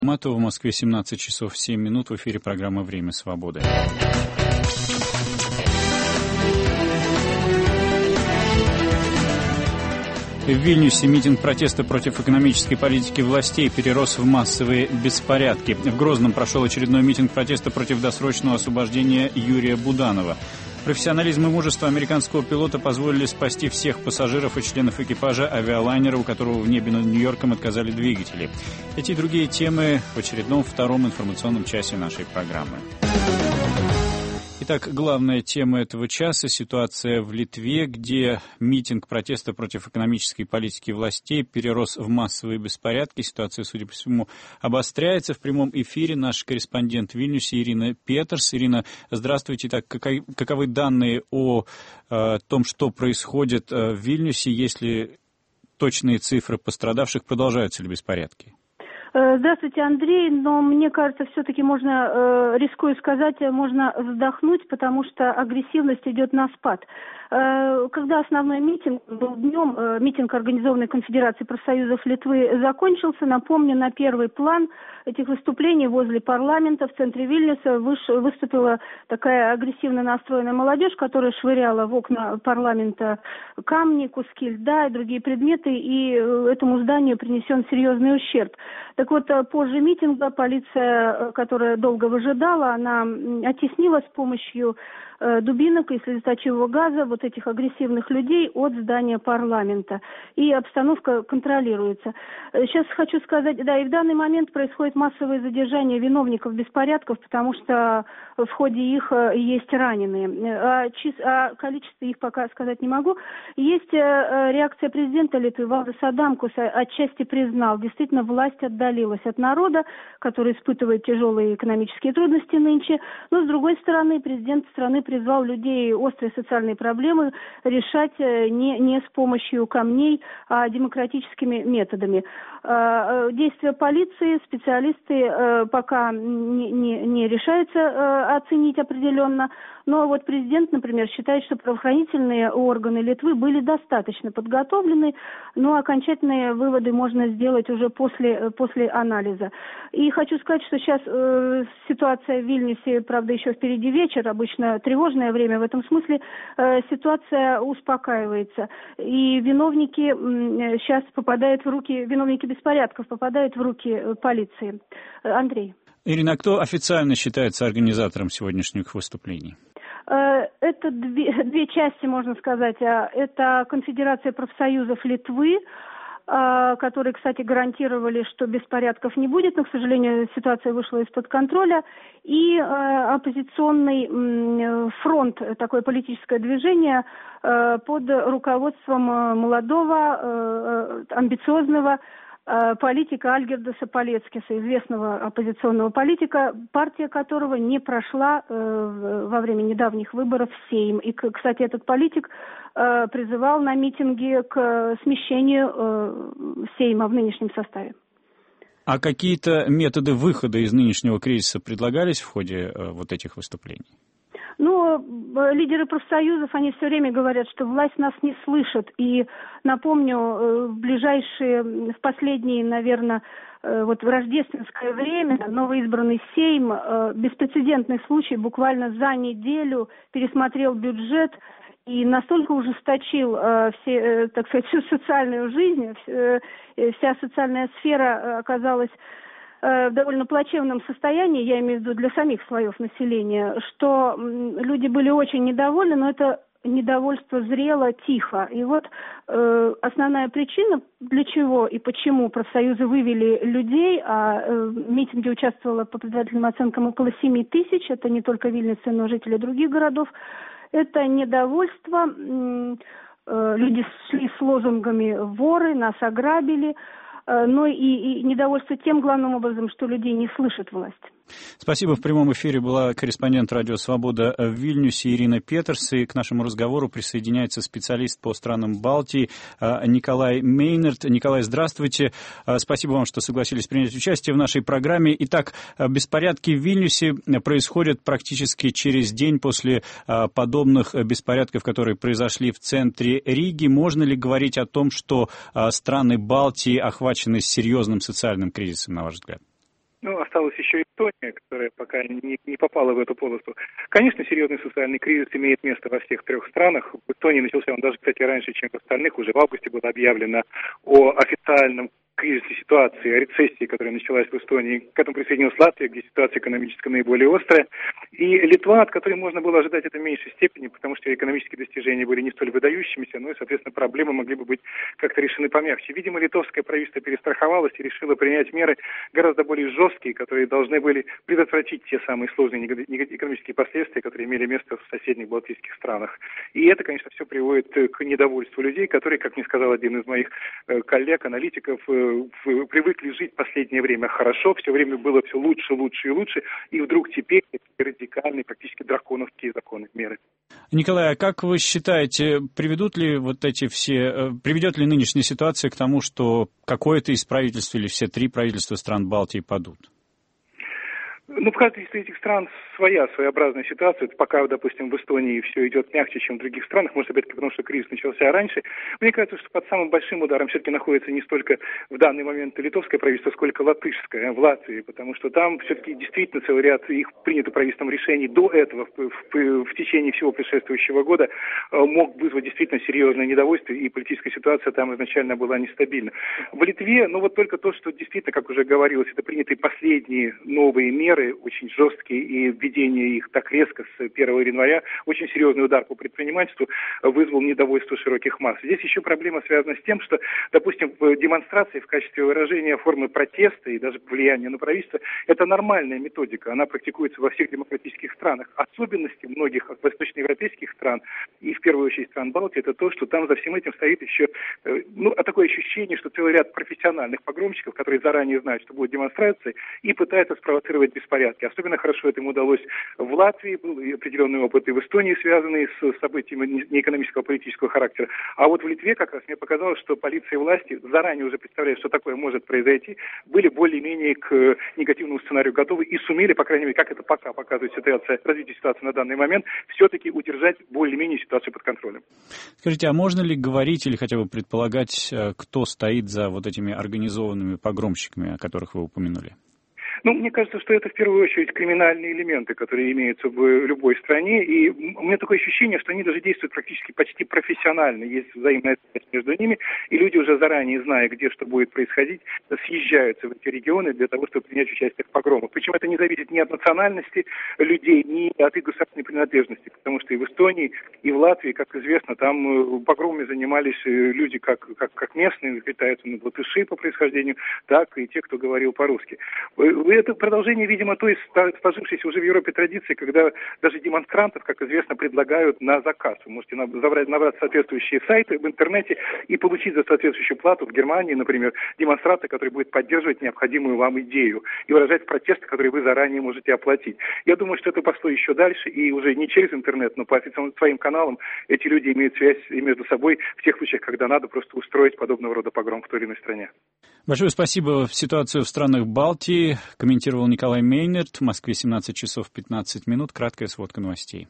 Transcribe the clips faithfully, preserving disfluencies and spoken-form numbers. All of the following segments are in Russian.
Матова, в Москве семнадцать часов семь минут, в эфире программа «Время свободы». В Вильнюсе митинг протеста против экономической политики властей перерос в массовые беспорядки. В Грозном прошел очередной митинг протеста против досрочного освобождения Юрия Буданова. Профессионализм и мужество американского пилота позволили спасти всех пассажиров и членов экипажа авиалайнера, у которого в небе над Нью-Йорком отказали двигатели. Эти и другие темы в очередном втором информационном часе нашей программы. Итак, главная тема этого часа – ситуация в Литве, где митинг протеста против экономической политики властей перерос в массовые беспорядки. Ситуация, судя по всему, обостряется. В прямом эфире наш корреспондент в Вильнюсе Ирина Петерс. Ирина, здравствуйте. Итак, каковы данные о э, том, что происходит в Вильнюсе, если точные цифры пострадавших, продолжаются ли беспорядки? Здравствуйте, Андрей, но мне кажется, все-таки можно, рискую сказать, можно вздохнуть, потому что агрессивность идет на спад. Когда основной митинг был днем, митинг, организованный Конфедерацией профсоюзов Литвы, закончился, напомню, на первый план этих выступлений возле парламента в центре Вильнюса выступила такая агрессивно настроенная молодежь, которая швыряла в окна парламента камни, куски льда и другие предметы, и этому зданию принесен серьезный ущерб. Так вот, позже митинга полиция, которая долго выжидала, она оттеснила с помощью дубинок и слезоточивого газа вот этих агрессивных людей от здания парламента. И обстановка контролируется. Сейчас хочу сказать, да, и в данный момент происходит массовое задержание виновников беспорядков, потому что в ходе их есть раненые. А, чис... а количество их пока сказать не могу. Есть реакция президента Литвы Валдис Адамкус, отчасти признал, действительно власть отдалилась от народа, который испытывает тяжелые экономические трудности нынче. Но, с другой стороны, президент страны призвал людей острые социальные проблемы решать не, не с помощью камней, а демократическими методами. Действия полиции специалисты пока не, не, не решаются оценить определенно, но вот президент, например, считает, что правоохранительные органы Литвы были достаточно подготовлены, но окончательные выводы можно сделать уже после, после анализа. И хочу сказать, что сейчас э, ситуация в Вильнюсе, правда, еще впереди вечер, обычно тревожное время, в этом смысле э, ситуация успокаивается. И виновники э, сейчас попадают в руки, виновники беспорядков попадают в руки э, полиции. Андрей. Ирина, а кто официально считается организатором сегодняшних выступлений? Это две, две части, можно сказать. Это Конфедерация профсоюзов Литвы, которые, кстати, гарантировали, что беспорядков не будет, но, к сожалению, ситуация вышла из-под контроля, и оппозиционный фронт, такое политическое движение под руководством молодого, амбициозного политика Альгердаса Палецкиса, известного оппозиционного политика, партия которого не прошла э, во время недавних выборов в Сейм. И, кстати, этот политик э, призывал на митинге к смещению э, Сейма в нынешнем составе. А какие-то методы выхода из нынешнего кризиса предлагались в ходе э, вот этих выступлений? Ну, лидеры профсоюзов, они все время говорят, что власть нас не слышит. И напомню, в ближайшие, в последние, наверное, вот в рождественское время новоизбранный Сейм, беспрецедентный случай, буквально за неделю пересмотрел бюджет и настолько ужесточил э, все, э, так сказать, всю социальную жизнь, э, вся социальная сфера оказалась в довольно плачевном состоянии, я имею в виду для самих слоев населения, что люди были очень недовольны, но это недовольство зрело тихо. И вот э, основная причина, для чего и почему профсоюзы вывели людей, а э, в митинге участвовало по предварительным оценкам около семи тысяч, это не только Вильнюса, но и жители других городов, это недовольство, э, э, люди шли с лозунгами «воры», «нас ограбили», но и, и недовольство тем, главным образом, что людей не слышит власть. Спасибо. В прямом эфире была корреспондент «Радио Свобода» в Вильнюсе Ирина Петерс. И к нашему разговору присоединяется специалист по странам Балтии Николай Мейнерт. Николай, здравствуйте. Спасибо вам, что согласились принять участие в нашей программе. Итак, беспорядки в Вильнюсе происходят практически через день после подобных беспорядков, которые произошли в центре Риги. Можно ли говорить о том, что страны Балтии охвачены серьезным социальным кризисом, на ваш взгляд? Ну, осталась еще Эстония, которая пока не, не попала в эту полосу. Конечно, серьезный социальный кризис имеет место во всех трех странах. В Эстонии начался он даже, кстати, раньше, чем в остальных. Уже в августе было объявлено о официальном кризисной ситуации, о рецессии, которая началась в Эстонии. К этому присоединилась Латвия, где ситуация экономическая наиболее острая. И Литва, от которой можно было ожидать это в меньшей степени, потому что экономические достижения были не столь выдающимися, но и, соответственно, проблемы могли бы быть как-то решены помягче. Видимо, литовское правительство перестраховалось и решило принять меры гораздо более жесткие, которые должны были предотвратить те самые сложные экономические последствия, которые имели место в соседних балтийских странах. И это, конечно, все приводит к недовольству людей, которые, как мне сказал один из моих коллег, аналитиков, привыкли жить в последнее время хорошо, все время было все лучше, лучше и лучше, и вдруг теперь радикальные, практически драконовские законы, меры. Николай, а как вы считаете, приведут ли вот эти все, приведет ли нынешняя ситуация к тому, что какое-то из правительств или все три правительства стран Балтии падут? Ну, в каждой из этих стран своя своеобразная ситуация. Это пока, допустим, в Эстонии все идет мягче, чем в других странах. Может, опять-таки, потому что кризис начался раньше. Мне кажется, что под самым большим ударом все-таки находится не столько в данный момент литовское правительство, сколько латышское в Латвии. Потому что там все-таки действительно целый ряд их принятых правительством решений до этого, в, в, в течение всего предшествующего года, мог вызвать действительно серьезное недовольство, и политическая ситуация там изначально была нестабильна. В Литве, ну вот только то, что действительно, как уже говорилось, это принятые последние новые меры, очень жесткие, и введение их так резко с первого января, очень серьезный удар по предпринимательству, вызвал недовольство широких масс. Здесь еще проблема связана с тем, что, допустим, в демонстрации в качестве выражения формы протеста и даже влияния на правительство, это нормальная методика, она практикуется во всех демократических странах. Особенности многих восточноевропейских стран, и в первую очередь стран Балтии, это то, что там за всем этим стоит еще, ну, такое ощущение, что целый ряд профессиональных погромщиков, которые заранее знают, что будет демонстрация, и пытаются спровоцировать беспорядки. Особенно хорошо это им удалось в Латвии, был определенный опыт и в Эстонии, связанный с событиями не экономического, а политического характера. А вот в Литве как раз мне показалось, что полиция и власти, заранее уже представляя, что такое может произойти, были более-менее к негативному сценарию готовы и сумели, по крайней мере, как это пока показывает ситуация, развитие ситуации на данный момент, все-таки удержать более-менее ситуацию под контролем. Скажите, а можно ли говорить или хотя бы предполагать, кто стоит за вот этими организованными погромщиками, о которых вы упомянули? Ну, мне кажется, что это в первую очередь криминальные элементы, которые имеются в любой стране, и у меня такое ощущение, что они даже действуют практически почти профессионально, есть взаимная связь между ними, и люди уже заранее, зная, где что будет происходить, съезжаются в эти регионы для того, чтобы принять участие в погромах. Причем это не зависит ни от национальности людей, ни от их государственной принадлежности, потому что и в Эстонии, и в Латвии, как известно, там погромами занимались люди как, как, как местные, питаются на латыши по происхождению, так и те, кто говорил по-русски. Это продолжение, видимо, той сложившейся уже в Европе традиции, когда даже демонстрантов, как известно, предлагают на заказ. Вы можете набрать, набрать соответствующие сайты в интернете и получить за соответствующую плату в Германии, например, демонстранта, который будет поддерживать необходимую вам идею и выражать протесты, которые вы заранее можете оплатить. Я думаю, что это пошло еще дальше, и уже не через интернет, но по официальным своим каналам эти люди имеют связь и между собой в тех случаях, когда надо просто устроить подобного рода погром в той или иной стране. Большое спасибо. Ситуацию в странах Балтии комментировал Николай Мейнерт. В Москве семнадцать часов пятнадцать минут. Краткая сводка новостей.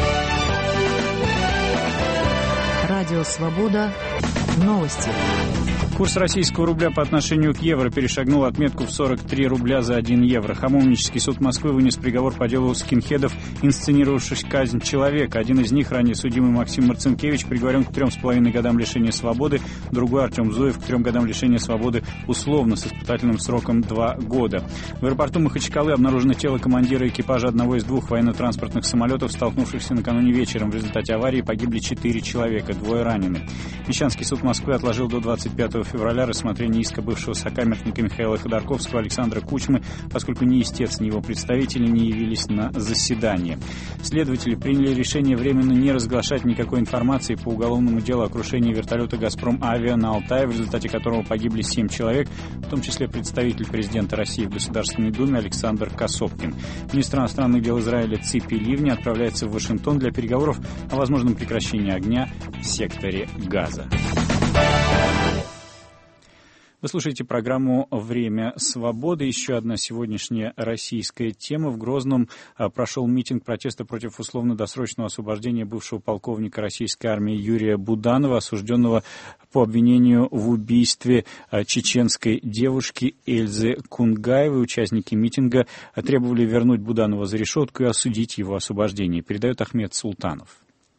Радио «Свобода». Новости. Курс российского рубля по отношению к евро перешагнул отметку в сорок три рубля за один евро. Хамовнический суд Москвы вынес приговор по делу скинхедов, инсценировавших казнь человека. Один из них, ранее судимый Максим Марцинкевич, приговорен к трем с половиной годам лишения свободы, другой, Артем Зуев, к трем годам лишения свободы условно с испытательным сроком два года. В аэропорту Махачкалы обнаружено тело командира экипажа одного из двух военно-транспортных самолетов, столкнувшихся накануне вечером. В результате аварии погибли четыре человека, двое ранены. Мещанский суд Москвы отложил до двадцать пятого февраля рассмотрение иска бывшего сокамерника Михаила Ходорковского Александра Кучмы, поскольку ни истец, ни его представители не явились на заседание. Следователи приняли решение временно не разглашать никакой информации по уголовному делу о крушении вертолета «Газпром Авиа» на Алтае, в результате которого погибли семь человек, в том числе представитель президента России в Государственной Думе Александр Косопкин. Министр иностранных дел Израиля Ципи Ливни отправляется в Вашингтон для переговоров о возможном прекращении огня в секторе Газа. Вы слушаете программу «Время свободы». Еще одна сегодняшняя российская тема. В Грозном прошел митинг протеста против условно-досрочного освобождения бывшего полковника российской армии Юрия Буданова, осужденного по обвинению в убийстве чеченской девушки Эльзы Кунгаевой. Участники митинга требовали вернуть Буданова за решетку и осудить его освобождение. Передает Ахмед Султанов.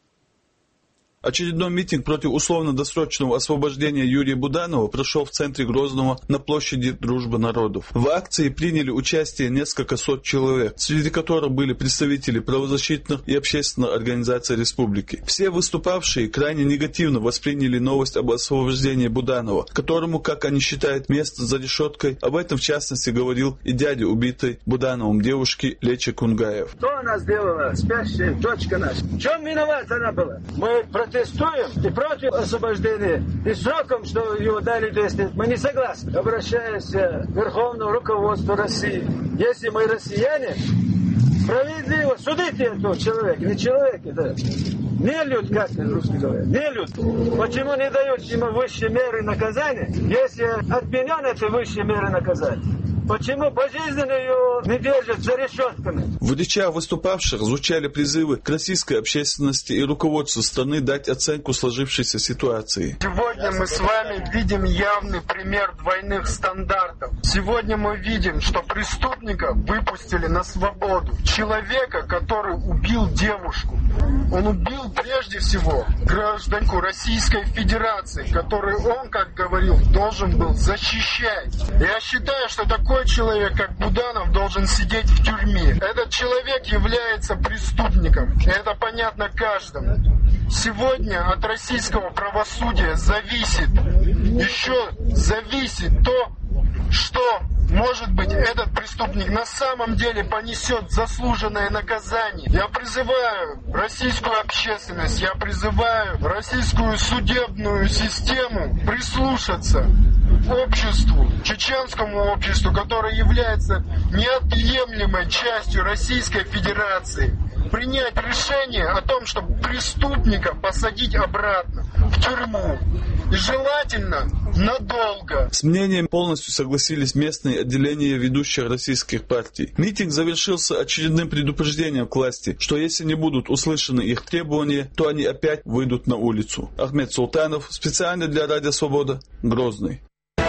Очередной митинг против условно-досрочного освобождения Юрия Буданова прошел в центре Грозного на площади Дружбы народов. В акции приняли участие несколько сот человек, среди которых были представители правозащитных и общественных организаций республики. Все выступавшие крайне негативно восприняли новость об освобождении Буданова, которому, как они считают, место за решеткой. Об этом в частности говорил и дядя убитой Будановым девушки Леча Кунгаев. Что она сделала, спящая дочка наша? В чем виновата она была? Мы протестуем и против освобождения, и сроком, что его дали десять лет, мы не согласны. Обращаясь к верховному руководству России, если мы россияне, справедливо судите этого человека, не человек это, не люд, как русский говорят, не люд. Почему не дают ему высшие меры наказания, если отменен эти высшие меры наказания? Почему пожизненно его не держат за решетками? В речах выступавших звучали призывы к российской общественности и руководству страны дать оценку сложившейся ситуации. Сегодня мы с вами видим явный пример двойных стандартов. Сегодня мы видим, что преступника выпустили на свободу. Человека, который убил девушку. Он убил прежде всего гражданку Российской Федерации, которую он, как говорил, должен был защищать. Я считаю, что такой человек, как Буданов, должен сидеть в тюрьме. Этот человек является преступником. И это понятно каждому. Сегодня от российского правосудия зависит, еще зависит то, что, может быть, этот преступник на самом деле понесет заслуженное наказание. Я призываю российскую общественность, я призываю российскую судебную систему прислушаться к обществу, чеченскому обществу, которое является неотъемлемой частью Российской Федерации, принять решение о том, чтобы преступника посадить обратно в тюрьму. И желательно надолго. С мнением полностью согласились местные отделения ведущих российских партий. Митинг завершился очередным предупреждением к власти, что если не будут услышаны их требования, то они опять выйдут на улицу. Ахмед Султанов, специально для Радио Свобода, Грозный.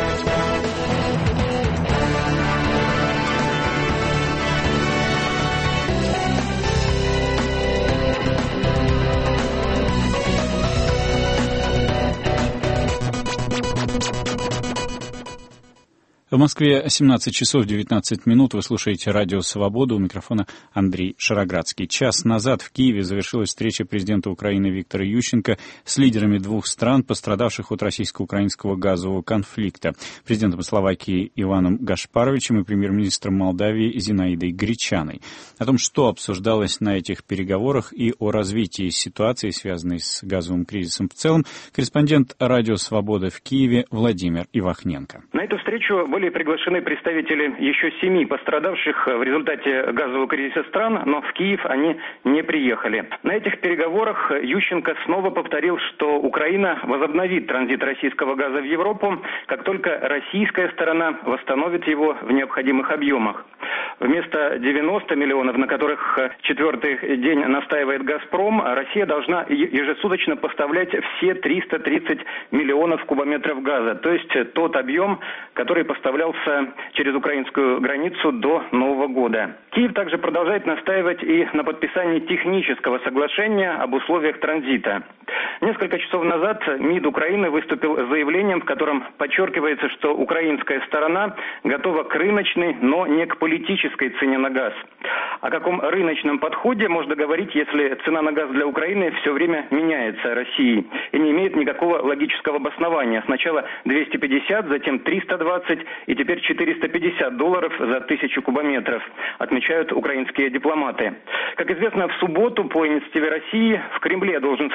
В Москве семнадцать часов девятнадцать минут. Вы слушаете Радио Свобода. У микрофона Андрей Шароградский. Час назад в Киеве завершилась встреча президента Украины Виктора Ющенко с лидерами двух стран, пострадавших от российско-украинского газового конфликта. Президентом Словакии Иваном Гашпаровичем и премьер-министром Молдавии Зинаидой Гречаной. О том, что обсуждалось на этих переговорах и о развитии ситуации, связанной с газовым кризисом в целом, корреспондент Радио Свобода в Киеве Владимир Ивахненко. На эту встречу были приглашены представители еще семи пострадавших в результате газового кризиса стран, но в Киев они не приехали. На этих переговорах Ющенко снова повторил, что Украина возобновит транзит российского газа в Европу, как только российская сторона восстановит его в необходимых объемах. Вместо девяноста миллионов, на которых четвертый день настаивает «Газпром», Россия должна ежесуточно поставлять все триста тридцать миллионов кубометров газа, то есть тот объем, который поставлялся через украинскую границу до Нового года. Киев также продолжает настаивать и на подписании технического соглашения об условиях транзита. Несколько часов назад МИД Украины выступил с заявлением, в котором подчеркивается, что украинская сторона готова к рыночной, но не к политической цене на газ. О каком рыночном подходе можно говорить, если цена на газ для Украины все время меняется Россией и не имеет никакого логического обоснования. Сначала двести пятьдесят, затем триста двадцать и теперь четыреста пятьдесят долларов за тысячу кубометров, отмечают украинские дипломаты. Как известно, в субботу по инициативе России в Кремле должен состояться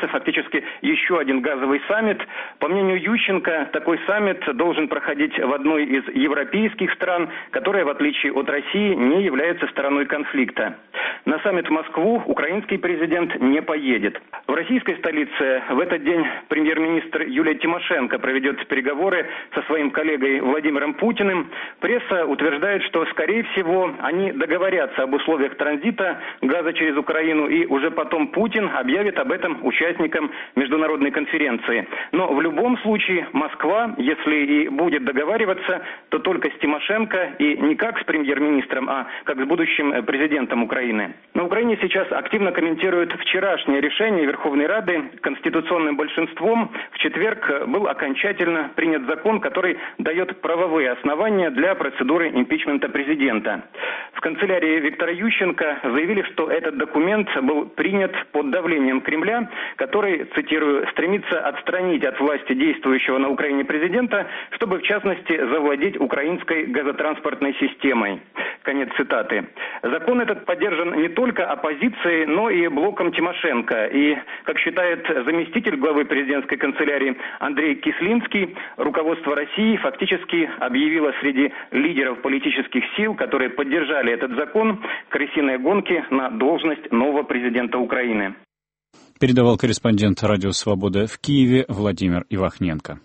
это фактически еще один газовый саммит. По мнению Ющенко, такой саммит должен проходить в одной из европейских стран, которая, в отличие от России, не является стороной конфликта. На саммит в Москву украинский президент не поедет. В российской столице в этот день премьер-министр Юлия Тимошенко проведет переговоры со своим коллегой Владимиром Путиным. Пресса утверждает, что, скорее всего, они договорятся об условиях транзита газа через Украину, и уже потом Путин объявит об этом участникам международной конференции. Но в любом случае Москва, если и будет договариваться, то только с Тимошенко и не как с премьер-министром, а как с будущим президентом Украины. На Украине сейчас активно комментируют вчерашнее решение Верховной Рады. Конституционным большинством в четверг был окончательно принят закон, который дает правовые основания для процедуры импичмента президента. В канцелярии Виктора Ющенко заявили, что этот документ был принят под давлением Кремля, который, цитирую, стремится отстранить от власти действующего на Украине президента, чтобы, в частности, завладеть украинской газотранспортной системой. Конец цитаты. Закон этот поддержан не только оппозицией, но и блоком Тимошенко. И, как считает заместитель главы президентской канцелярии Андрей Кислинский, руководство России фактически объявило среди лидеров политических сил, которые поддержали этот закон, крысиные гонки на должность нового президента Украины. Передавал корреспондент «Радио Свобода» в Киеве Владимир Ивахненко.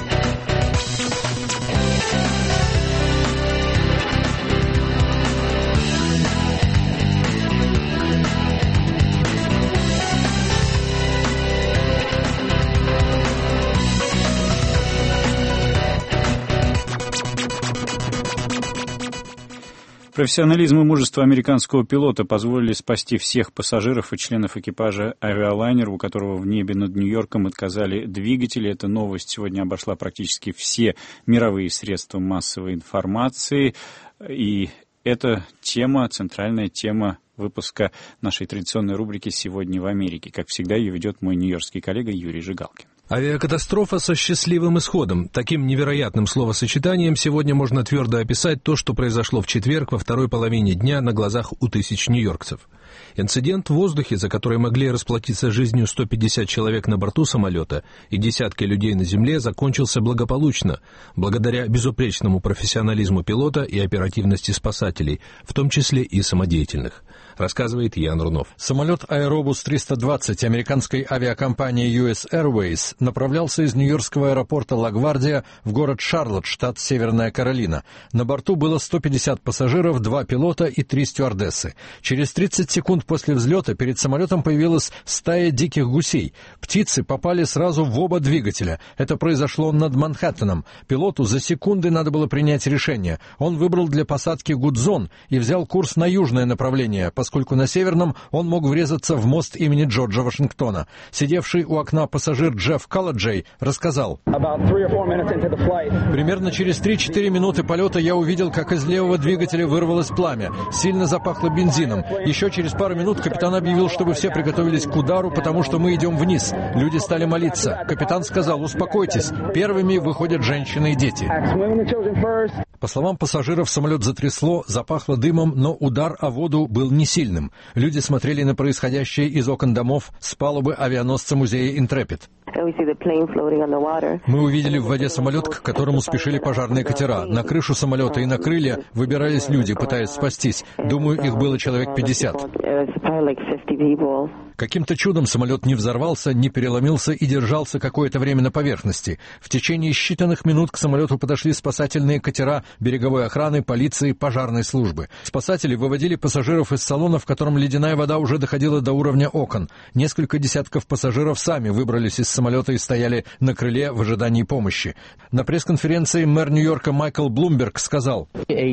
Профессионализм и мужество американского пилота позволили спасти всех пассажиров и членов экипажа авиалайнера, у которого в небе над Нью-Йорком отказали двигатели. Эта новость сегодня обошла практически все мировые средства массовой информации. И эта тема, центральная тема выпуска нашей традиционной рубрики «Сегодня в Америке». Как всегда, ее ведет мой нью-йоркский коллега Юрий Жигалкин. Авиакатастрофа со счастливым исходом. Таким невероятным словосочетанием сегодня можно твердо описать то, что произошло в четверг во второй половине дня на глазах у тысяч нью-йоркцев. Инцидент в воздухе, за который могли расплатиться жизнью сто пятьдесят человек на борту самолета и десятки людей на земле, закончился благополучно, благодаря безупречному профессионализму пилота и оперативности спасателей, в том числе и самодеятельных, рассказывает Ян Рунов. Самолет Аэробус триста двадцать американской авиакомпании ю эс Airways направлялся из нью-йоркского аэропорта Ла-Гвардия в город Шарлотт, штат Северная Каролина. На борту было сто пятьдесят пассажиров, два пилота и три стюардессы. Через тридцать секунд после взлета перед самолетом появилась стая диких гусей. Птицы попали сразу в оба двигателя. Это произошло над Манхэттеном. Пилоту за секунды надо было принять решение. Он выбрал для посадки Гудзон и взял курс на южное направление, поскольку на северном он мог врезаться в мост имени Джорджа Вашингтона. Сидевший у окна пассажир Джефф Колладжей рассказал: «Примерно через три-четыре минуты полета я увидел, как из левого двигателя вырвалось пламя. Сильно запахло бензином. Еще через пару минут капитан объявил, чтобы все приготовились к удару, потому что мы идем вниз. Люди стали молиться. Капитан сказал: успокойтесь, первыми выходят женщины и дети». По словам пассажиров, самолет затрясло, запахло дымом, но удар о воду был не сильным. Люди смотрели на происходящее из окон домов с палубы авианосца музея «Интрепид». Мы увидели в воде самолет, к которому спешили пожарные катера. На крышу самолета и на крылья выбирались люди, пытаясь спастись. Думаю, их было человек пятьдесят. Каким-то чудом самолет не взорвался, не переломился и держался какое-то время на поверхности. В течение считанных минут к самолету подошли спасательные катера береговой охраны, полиции, пожарной службы. Спасатели выводили пассажиров из салона, в котором ледяная вода уже доходила до уровня окон. Несколько десятков пассажиров сами выбрались из самолета и стояли на крыле в ожидании помощи. На пресс-конференции мэр Нью-Йорка Майкл Блумберг сказал: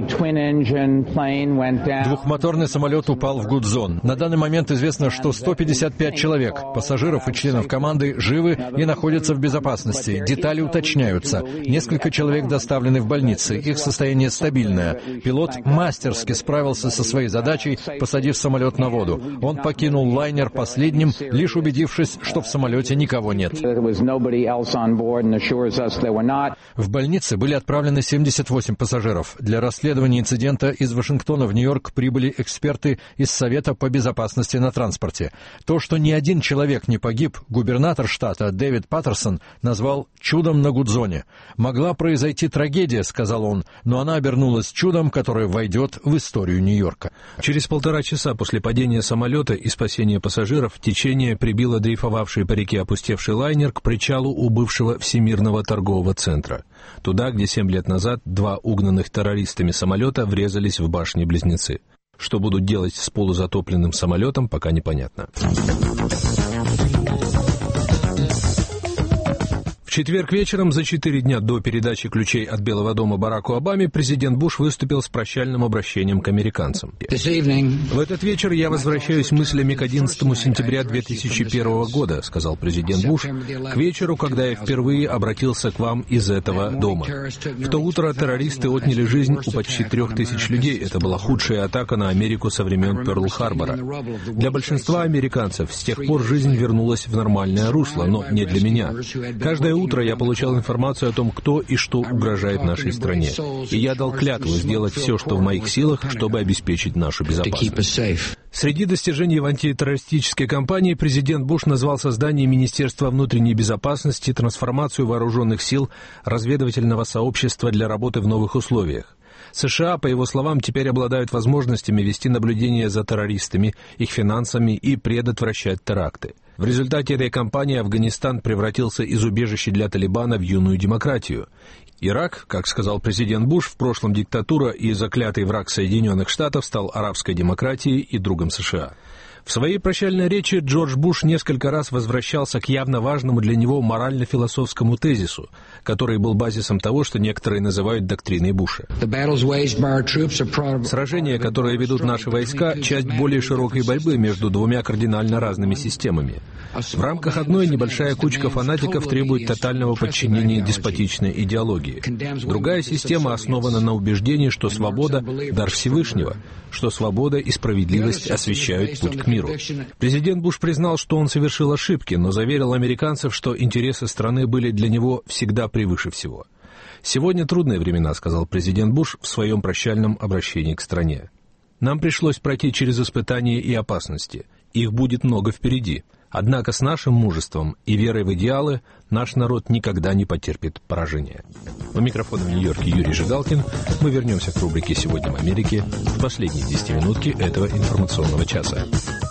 «Двухмоторный самолет упал в Гудзон. На данный момент известно, что сто пятьдесят пять человек, пассажиров и членов команды, живы и находятся в безопасности. Детали уточняются. Несколько человек доставлены в больницы. Их состояние стабильное. Пилот мастерски справился со своей задачей, посадив самолет на воду. Он покинул лайнер последним, лишь убедившись, что в самолете никого нет». В больнице были отправлены семьдесят восемь пассажиров. Для расследования инцидента из Вашингтона в Нью-Йорк прибыли эксперты из Совета по безопасности на транспорте. То, что ни один человек не погиб, губернатор штата Дэвид Паттерсон назвал «чудом на Гудзоне». «Могла произойти трагедия», — сказал он, но она обернулась чудом, которое войдет в историю Нью-Йорка. Через полтора часа после падения самолета и спасения пассажиров течение прибило дрейфовавший по реке опустевший лайнер к причалу у бывшего Всемирного торгового центра. Туда, где семь лет назад два угнанных террористами самолета врезались в башни-близнецы. Что будут делать с полузатопленным самолетом, пока непонятно. В четверг вечером, за четыре дня до передачи ключей от Белого дома Бараку Обаме, президент Буш выступил с прощальным обращением к американцам. «В этот вечер я возвращаюсь мыслями к одиннадцатому сентября две тысячи первого года», — сказал президент Буш, «к вечеру, когда я впервые обратился к вам из этого дома. В то утро террористы отняли жизнь у почти трех тысяч людей. Это была худшая атака на Америку со времен Пёрл-Харбора. Для большинства американцев с тех пор жизнь вернулась в нормальное русло, но не для меня. Каждое утро я получал информацию о том, кто и что угрожает нашей стране. И я дал клятву сделать все, что в моих силах, чтобы обеспечить нашу безопасность». Среди достижений в антитеррористической кампании президент Буш назвал создание Министерства внутренней безопасности, трансформацию вооруженных сил, разведывательного сообщества для работы в новых условиях. США, по его словам, теперь обладают возможностями вести наблюдение за террористами, их финансами и предотвращать теракты. В результате этой кампании Афганистан превратился из убежища для Талибана в юную демократию. Ирак, как сказал президент Буш, в прошлом диктатура и заклятый враг Соединенных Штатов, стал арабской демократией и другом США. В своей прощальной речи Джордж Буш несколько раз возвращался к явно важному для него морально-философскому тезису, который был базисом того, что некоторые называют доктриной Буша. Сражения, которые ведут наши войска, часть более широкой борьбы между двумя кардинально разными системами. В рамках одной небольшая кучка фанатиков требует тотального подчинения деспотичной идеологии. Другая система основана на убеждении, что свобода — дар Всевышнего, что свобода и справедливость освещают путь к миру. Президент Буш признал, что он совершил ошибки, но заверил американцев, что интересы страны были для него всегда превыше всего. «Сегодня трудные времена», — сказал президент Буш в своем прощальном обращении к стране. «Нам пришлось пройти через испытания и опасности. Их будет много впереди. Однако с нашим мужеством и верой в идеалы наш народ никогда не потерпит поражения». У микрофона в Нью-Йорке Юрий Жигалкин. Мы вернемся к рубрике «Сегодня в Америке» в последние десятиминутки этого информационного часа.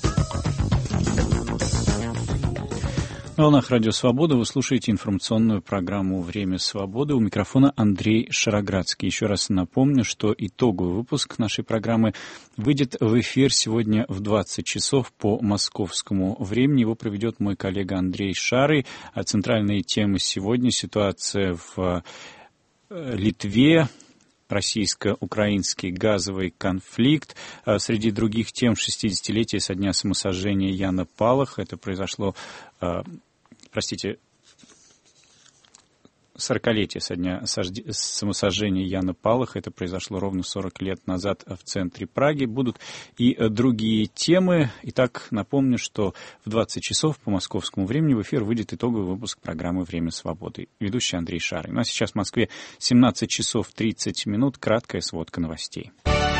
На волнах Радио Свобода вы слушаете информационную программу «Время свободы». У микрофона Андрей Шароградский. Еще раз напомню, что итоговый выпуск нашей программы выйдет в эфир сегодня в двадцать часов по московскому времени. Его проведет мой коллега Андрей Шарый. А центральные темы сегодня — ситуация в Литве, российско-украинский газовый конфликт. Среди других тем — шестидесятилетие со дня самосожжения Яна Палаха. Это произошло... Простите, сорокалетие со дня самосожжения Яна Палаха. Это произошло ровно сорок лет назад в центре Праги. Будут и другие темы. Итак, напомню, что в двадцать часов по московскому времени в эфир выйдет итоговый выпуск программы «Время свободы». Ведущий Андрей Шарый. Ну а сейчас в Москве семнадцать часов тридцать минут. Краткая сводка новостей.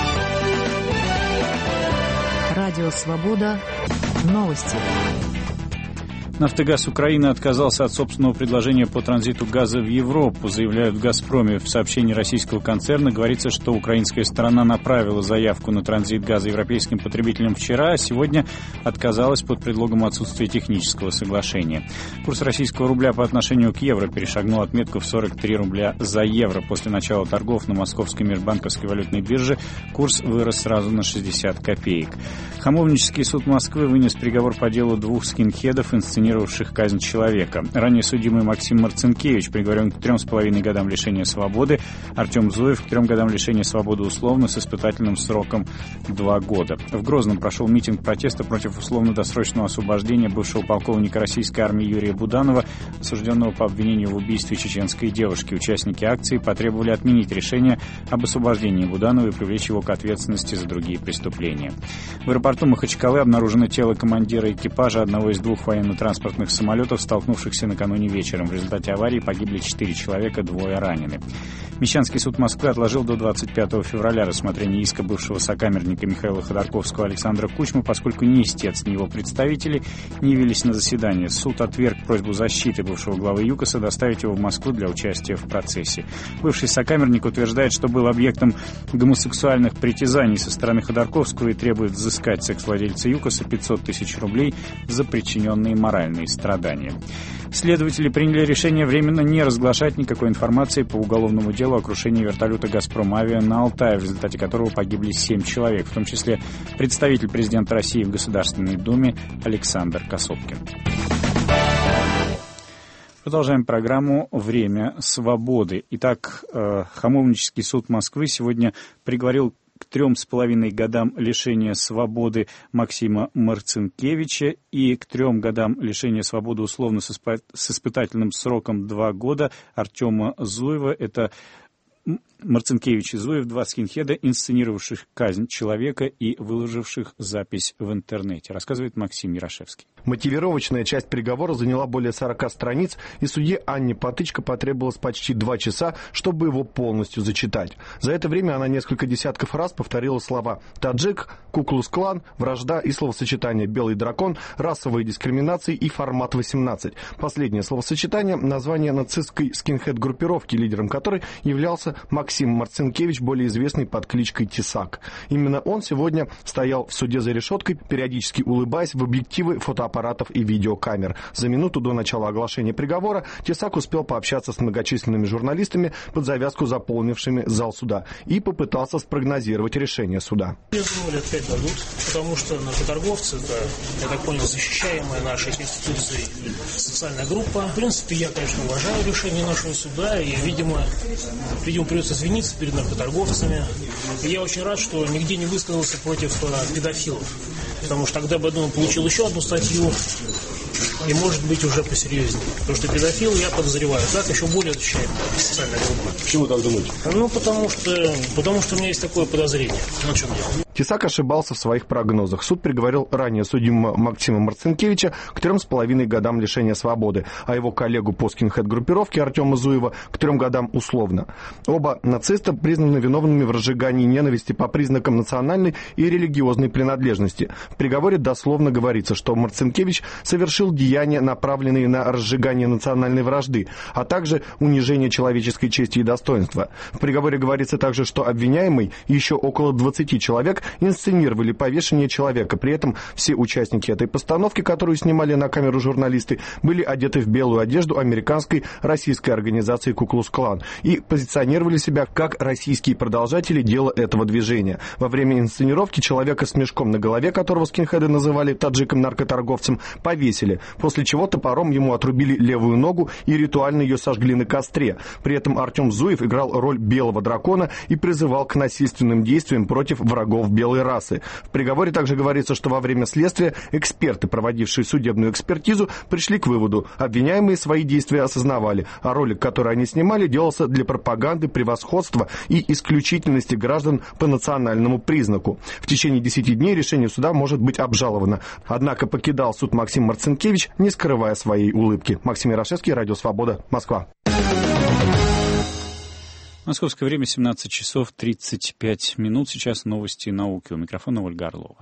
Радио «Свобода». Новости. «Нафтогаз Украины» отказался от собственного предложения по транзиту газа в Европу, заявляют в «Газпроме». В сообщении российского концерна говорится, что украинская сторона направила заявку на транзит газа европейским потребителям вчера, а сегодня отказалась под предлогом отсутствия технического соглашения. Курс российского рубля по отношению к евро перешагнул отметку в сорок три рубля за евро. После начала торгов на Московской межбанковской валютной бирже курс вырос сразу на шестьдесят копеек. Хамовнический суд Москвы вынес приговор по делу двух скинхедов, инсценировавших казнь человека. Ранее судимый Максим Марцинкевич приговорен к трем с половиной годам лишения свободы, Артем Зуев к трем годам лишения свободы условно с испытательным сроком два года. В Грозном прошел митинг протеста против условно-досрочного освобождения бывшего полковника российской армии Юрия Буданова, осужденного по обвинению в убийстве чеченской девушки. Участники акции потребовали отменить решение об освобождении Буданова и привлечь его к ответственности за другие преступления. В аэропорту Махачкалы обнаружено тело командира экипажа одного из двух военно-транспортных транспортных самолетов, столкнувшихся накануне вечером. В результате аварии погибли четыре человека, двое ранены. Мещанский суд Москвы отложил до двадцать пятого февраля рассмотрение иска бывшего сокамерника Михаила Ходорковского Александра Кучмы, поскольку ни истец, ни его представители не явились на заседание. Суд отверг просьбу защиты бывшего главы ЮКОСа доставить его в Москву для участия в процессе. Бывший сокамерник утверждает, что был объектом гомосексуальных притязаний со стороны Ходорковского и требует взыскать секс-владельца ЮКОСа пятьсот тысяч рублей за причиненные моральные страдания. Следователи приняли решение временно не разглашать никакой информации по уголовному делу о крушении вертолета «Газпром-Авиа» на Алтае, в результате которого погибли семь человек, в том числе представитель президента России в Государственной Думе Александр Косопкин. Продолжаем программу «Время свободы». Итак, Хамовнический суд Москвы сегодня приговорил к трем с половиной годам лишения свободы Максима Марцинкевича и к трем годам лишения свободы условно с испытательным сроком два года Артема Зуева. Это Марцинкевич и Зуев, два скинхеда, инсценировавших казнь человека и выложивших запись в интернете, рассказывает Максим Ярошевский. Мотивировочная часть приговора заняла более сорока страниц, и судье Анне Потычко потребовалось почти два часа, чтобы его полностью зачитать. За это время она несколько десятков раз повторила слова «таджик», «Ку-клукс-клан», «вражда» и словосочетание «белый дракон», «расовые дискриминации» и «формат восемнадцать». Последнее словосочетание – название нацистской скинхед-группировки, лидером которой являлся Максим Марцинкевич, более известный под кличкой Тесак. Именно он сегодня стоял в суде за решеткой, периодически улыбаясь в объективы фотоаппаратов и видеокамер. За минуту до начала оглашения приговора Тесак успел пообщаться с многочисленными журналистами, под завязку заполнившими зал суда, и попытался спрогнозировать решение суда. Я думаю, лет пять дадут, потому что наркоторговцы, это, я так понял, защищаемая нашей конституцией социальная группа. В принципе, я, конечно, уважаю решение нашего суда, и, видимо, видимо придется извиниться перед наркоторговцами. И я очень рад, что нигде не высказался против педофилов, потому что тогда бы, я думаю, получил еще одну статью, и, может быть, уже посерьезнее. Потому что педофил, я подозреваю, так еще более защищаемая социальная группа. Почему так думаете? Ну, потому что, потому что у меня есть такое подозрение. Ну, в чем дело? Тесак ошибался в своих прогнозах. Суд приговорил ранее судимого Максима Марцинкевича к трем с половиной годам лишения свободы, а его коллегу по скинхед-группировке Артема Зуева к трем годам условно. Оба нациста признаны виновными в разжигании ненависти по признакам национальной и религиозной принадлежности. В приговоре дословно говорится, что Марцинкевич совершил деяния, направленные на разжигание национальной вражды, а также унижение человеческой чести и достоинства. В приговоре говорится также, что обвиняемый и еще около двадцати человек инсценировали повешение человека. При этом все участники этой постановки, которую снимали на камеру журналисты, были одеты в белую одежду американской российской организации «Ку-клукс-клан» и позиционировали себя как российские продолжатели дела этого движения. Во время инсценировки человека с мешком на голове, которого скинхеды называли таджиком-наркоторговцем, повесили, после чего топором ему отрубили левую ногу и ритуально ее сожгли на костре. При этом Артем Зуев играл роль белого дракона и призывал к насильственным действиям против врагов белой расы. В приговоре также говорится, что во время следствия эксперты, проводившие судебную экспертизу, пришли к выводу: обвиняемые свои действия осознавали, а ролик, который они снимали, делался для пропаганды превосходства и исключительности граждан по национальному признаку. В течение десяти дней решение суда может быть обжаловано. Однако покидал суд Максим Марцинкевич, не скрывая своей улыбки. Максим Ярошевский, Радио Свобода, Москва. Московское время семнадцать часов тридцать пять минут. Сейчас новости науки. У микрофона Ольга Орлова.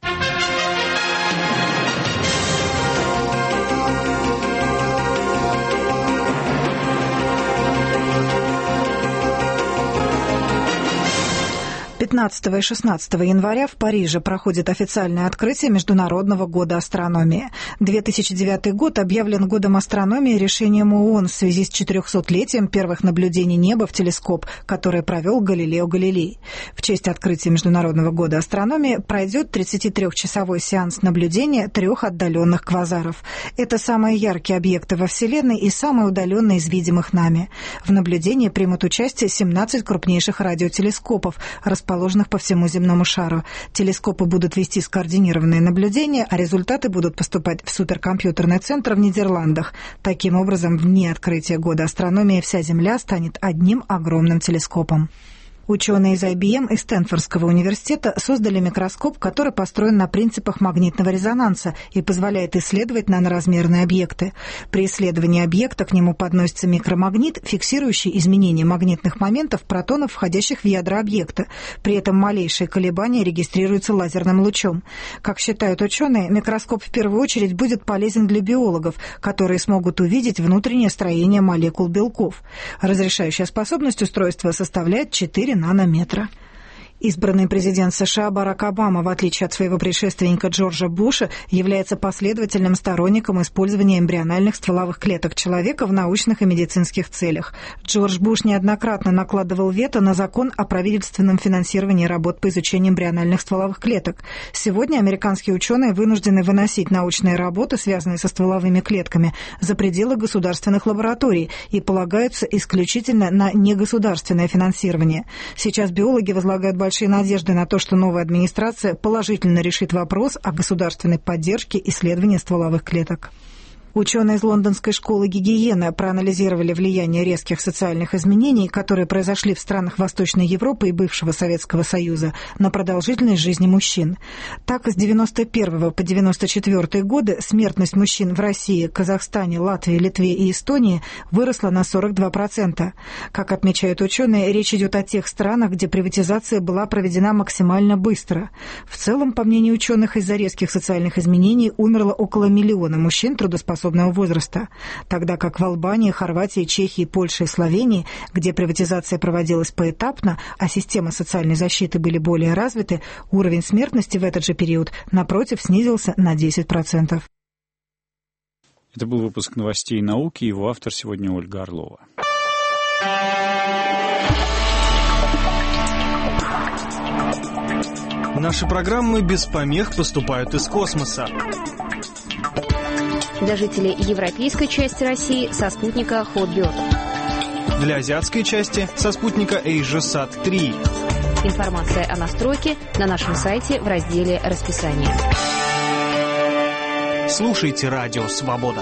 пятнадцатого и шестнадцатого января в Париже проходит официальное открытие Международного года астрономии. две тысячи девятый год объявлен годом астрономии решением ООН в связи с четырехсотлетием первых наблюдений неба в телескоп, который провел Галилео Галилей. В честь открытия Международного года астрономии пройдет тридцатитрёхчасовой сеанс наблюдения трех отдаленных квазаров. Это самые яркие объекты во Вселенной и самые удаленные из видимых нами. В наблюдении примут участие семнадцать крупнейших радиотелескопов, расположенных по всему земному шару. Телескопы будут вести скоординированные наблюдения, а результаты будут поступать в суперкомпьютерный центр в Нидерландах. Таким образом, в дни открытия года астрономии вся Земля станет одним огромным телескопом. Ученые из ай би эм и Стэнфордского университета создали микроскоп, который построен на принципах магнитного резонанса и позволяет исследовать наноразмерные объекты. При исследовании объекта к нему подносится микромагнит, фиксирующий изменения магнитных моментов протонов, входящих в ядра объекта. При этом малейшие колебания регистрируются лазерным лучом. Как считают ученые, микроскоп в первую очередь будет полезен для биологов, которые смогут увидеть внутреннее строение молекул белков. Разрешающая способность устройства составляет четыре нанометра. Избранный президент США Барак Обама, в отличие от своего предшественника Джорджа Буша, является последовательным сторонником использования эмбриональных стволовых клеток человека в научных и медицинских целях. Джордж Буш неоднократно накладывал вето на закон о правительственном финансировании работ по изучению эмбриональных стволовых клеток. Сегодня американские ученые вынуждены выносить научные работы, связанные со стволовыми клетками, за пределы государственных лабораторий и полагаются исключительно на негосударственное финансирование. Сейчас биологи возлагают большое большие надежды на то, что новая администрация положительно решит вопрос о государственной поддержке исследования стволовых клеток. Ученые из Лондонской школы гигиены проанализировали влияние резких социальных изменений, которые произошли в странах Восточной Европы и бывшего Советского Союза, на продолжительность жизни мужчин. Так, с девяносто первого по девяносто четвёртый годы смертность мужчин в России, Казахстане, Латвии, Литве и Эстонии выросла на сорок два процента. Как отмечают ученые, речь идет о тех странах, где приватизация была проведена максимально быстро. В целом, по мнению ученых, из-за резких социальных изменений умерло около миллиона мужчин трудоспособных возраста, тогда как в Албании, Хорватии, Чехии, Польше и Словении, где приватизация проводилась поэтапно, а системы социальной защиты были более развиты, уровень смертности в этот же период, напротив, снизился на десять процентов. Это был выпуск новостей науки, его автор сегодня Ольга Орлова. Наши программы без помех поступают из космоса. Для жителей европейской части России со спутника Hotbird. Для азиатской части со спутника AsiaSat три. Информация о настройке на нашем сайте в разделе «Расписание». Слушайте радио «Свобода».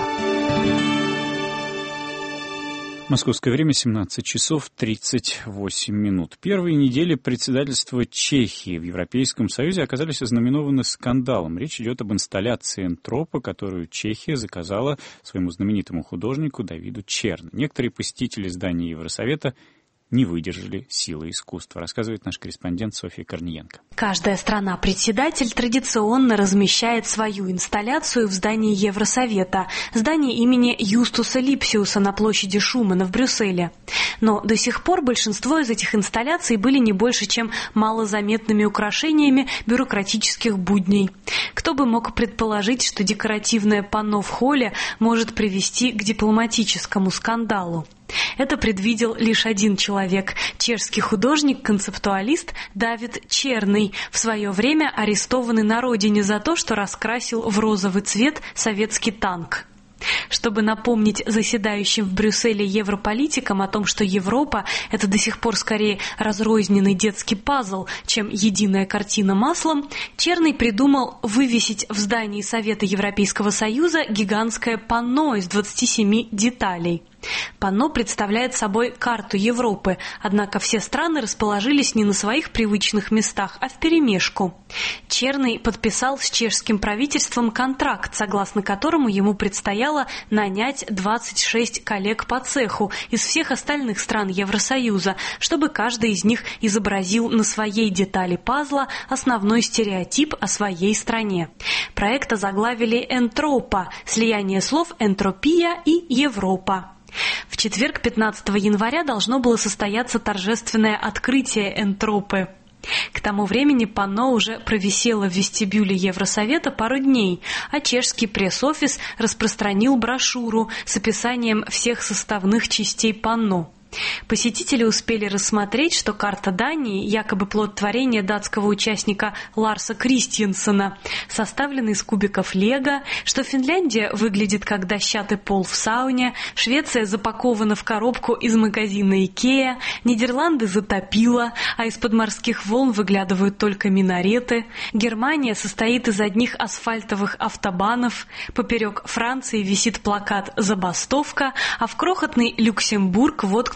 Московское время семнадцать часов тридцать восемь минут. Первые недели председательства Чехии в Европейском Союзе оказались ознаменованы скандалом. Речь идет об инсталляции Энтропа, которую Чехия заказала своему знаменитому художнику Давиду Черни. Некоторые посетители здания Евросовета не выдержали силы искусства, рассказывает наш корреспондент Софья Корниенко. Каждая страна-председатель традиционно размещает свою инсталляцию в здании Евросовета, здании имени Юстуса Липсиуса на площади Шумана в Брюсселе. Но до сих пор большинство из этих инсталляций были не больше, чем малозаметными украшениями бюрократических будней. Кто бы мог предположить, что декоративное панно в холле может привести к дипломатическому скандалу? Это предвидел лишь один человек – чешский художник-концептуалист Давид Черный, в свое время арестованный на родине за то, что раскрасил в розовый цвет советский танк. Чтобы напомнить заседающим в Брюсселе европолитикам о том, что Европа – это до сих пор скорее разрозненный детский пазл, чем единая картина маслом, Черный придумал вывесить в здании Совета Европейского Союза гигантское панно из двадцати семи деталей. Панно представляет собой карту Европы, однако все страны расположились не на своих привычных местах, а вперемешку. Черный подписал с чешским правительством контракт, согласно которому ему предстояло нанять двадцать шесть коллег по цеху из всех остальных стран Евросоюза, чтобы каждый из них изобразил на своей детали пазла основной стереотип о своей стране. Проект озаглавили «Энтропа» – слияние слов «энтропия» и «Европа». В четверг, пятнадцатого января, должно было состояться торжественное открытие Энтропы. К тому времени панно уже провисело в вестибюле Евросовета пару дней, а чешский пресс-офис распространил брошюру с описанием всех составных частей панно. Посетители успели рассмотреть, что карта Дании, якобы плод творения датского участника Ларса Кристиансена, составлена из кубиков лего, что Финляндия выглядит как дощатый пол в сауне, Швеция запакована в коробку из магазина Икеа, Нидерланды затопило, а из-под морских волн выглядывают только минареты, Германия состоит из одних асфальтовых автобанов, поперек Франции висит плакат «Забастовка», а в крохотный Люксембург воткнут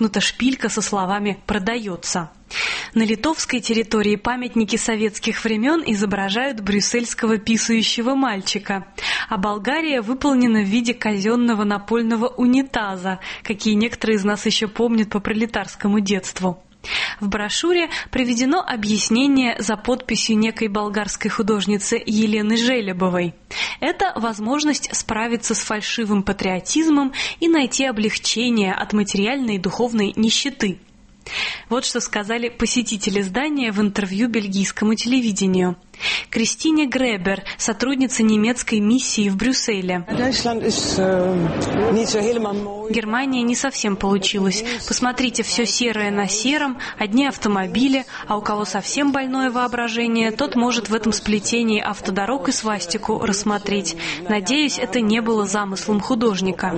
воткнута шпилька со словами «продается». На литовской территории памятники советских времен изображают брюссельского писающего мальчика, а Болгария выполнена в виде казенного напольного унитаза, какие некоторые из нас еще помнят по пролетарскому детству. В брошюре приведено объяснение за подписью некой болгарской художницы Елены Желебовой. Это возможность справиться с фальшивым патриотизмом и найти облегчение от материальной и духовной нищеты. Вот что сказали посетители здания в интервью бельгийскому телевидению. Кристине Гребер, сотрудница немецкой миссии в Брюсселе. Германия не совсем получилась. Посмотрите, все серое на сером, одни автомобили, а у кого совсем больное воображение, тот может в этом сплетении автодорог и свастику рассмотреть. Надеюсь, это не было замыслом художника.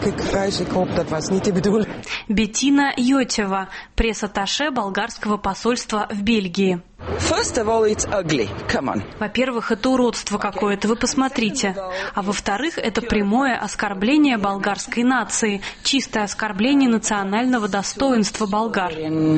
Беттина Йотева, пресс-атташе болгарского посольства в Бельгии. Во-первых, это уродство какое-то, вы посмотрите. А во-вторых, это прямое оскорбление болгарской нации, чистое оскорбление национального достоинства болгар.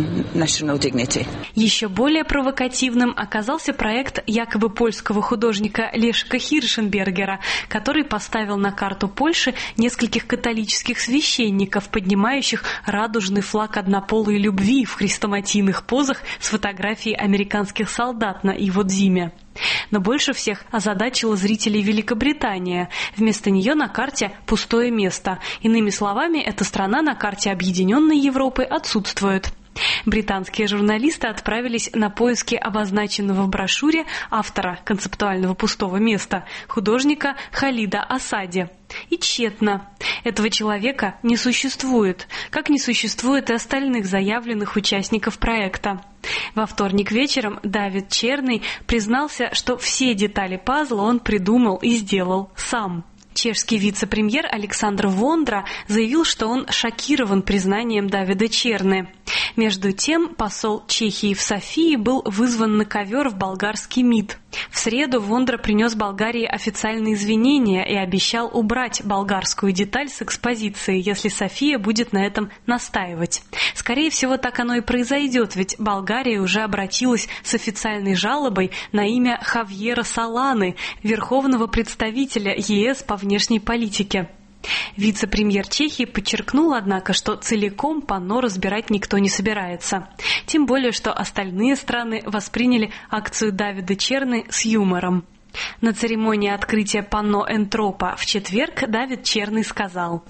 Еще более провокативным оказался проект якобы польского художника Лешка Хиршенбергера, который поставил на карту Польши нескольких католических священников, поднимающих радужный флаг однополой любви в хрестоматийных позах с фотографией американских солдат на Иво-Дзиме. Но больше всех озадачила зрителей Великобритания. Вместо нее на карте пустое место. Иными словами, эта страна на карте Объединенной Европы отсутствует. Британские журналисты отправились на поиски обозначенного в брошюре автора концептуального пустого места, художника Халида Асади. И тщетно. Этого человека не существует, как не существует и остальных заявленных участников проекта. Во вторник вечером Давид Черный признался, что все детали пазла он придумал и сделал сам. Чешский вице-премьер Александр Вондра заявил, что он шокирован признанием Давида Черны. Между тем, посол Чехии в Софии был вызван на ковер в болгарский МИД. В среду Вондра принес Болгарии официальные извинения и обещал убрать болгарскую деталь с экспозиции, если София будет на этом настаивать. Скорее всего, так оно и произойдет, ведь Болгария уже обратилась с официальной жалобой на имя Хавьера Соланы, верховного представителя ЕС по внешней политике. Вице-премьер Чехии подчеркнул, однако, что целиком панно разбирать никто не собирается. Тем более, что остальные страны восприняли акцию Давида Черны с юмором. На церемонии открытия панно Энтропа в четверг Давид Черный сказал: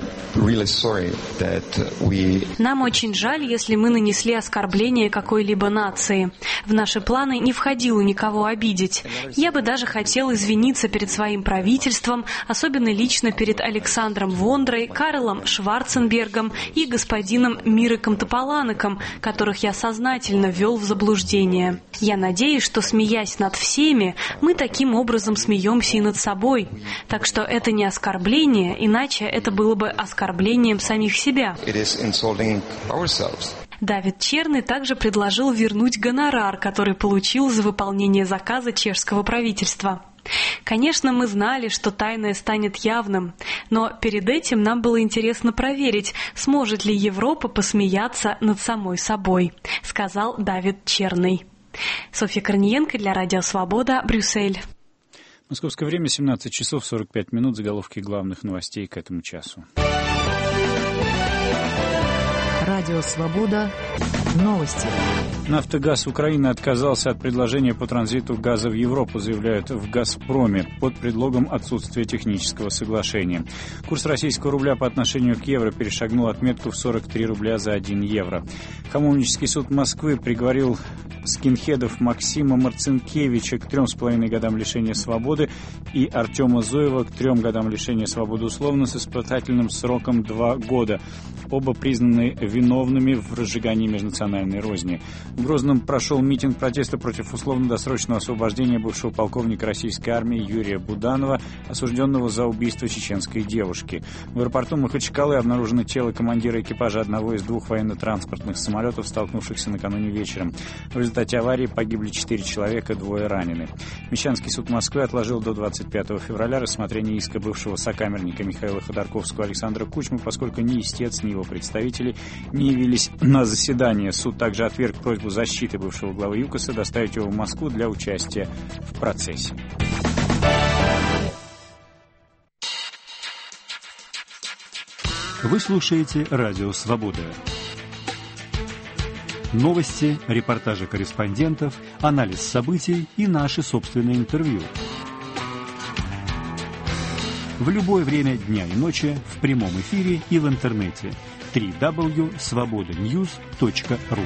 «Нам очень жаль, если мы нанесли оскорбление какой-либо нации. В наши планы не входило никого обидеть. Я бы даже хотел извиниться перед своим правительством, особенно лично перед Александром Вондрой, Карлом Шварценбергом и господином Миреком Тополанеком, которых я сознательно ввел в заблуждение. Я надеюсь, что, смеясь над всеми, мы таким образом смеемся и над собой. Так что это не оскорбление, иначе это было бы оскорблением самих себя». Давид Черный также предложил вернуть гонорар, который получил за выполнение заказа чешского правительства. Конечно, мы знали, что тайное станет явным, но перед этим нам было интересно проверить, сможет ли Европа посмеяться над самой собой, сказал Давид Черный. Софья Корниенко для Радио Свобода, Брюссель. Московское время семнадцать часов сорок пять минут. Заголовки главных новостей к этому часу. Радио Свобода. Новости. «Нафтогаз Украины отказался от предложения по транзиту газа в Европу», заявляют в «Газпроме», под предлогом отсутствия технического соглашения. Курс российского рубля по отношению к евро перешагнул отметку в сорок три рубля за один евро. Хамовнический суд Москвы приговорил скинхедов Максима Марцинкевича к трем с половиной годам лишения свободы и Артема Зуева к трем годам лишения свободы условно с испытательным сроком два года. Оба признаны виновными в разжигании межнациональной розни. В Грозном прошел митинг протеста против условно-досрочного освобождения бывшего полковника российской армии Юрия Буданова, осужденного за убийство чеченской девушки. В аэропорту Махачкалы обнаружено тело командира экипажа одного из двух военно-транспортных самолетов, столкнувшихся накануне вечером. В результате аварии погибли четыре человека, двое ранены. Мещанский суд Москвы отложил до двадцать пятого февраля рассмотрение иска бывшего сокамерника Михаила Ходорковского Александра Кучмы, поскольку ни истец, ни его представители не явились на заседание. Суд также отверг просьбу защиты бывшего главы ЮКОСа доставить его в Москву для участия в процессе. Вы слушаете «Радио Свобода». Новости, репортажи корреспондентов, анализ событий и наши собственные интервью. В любое время дня и ночи, в прямом эфире и в интернете. дабл ю дабл ю дабл ю точка свобода ньюс точка ру.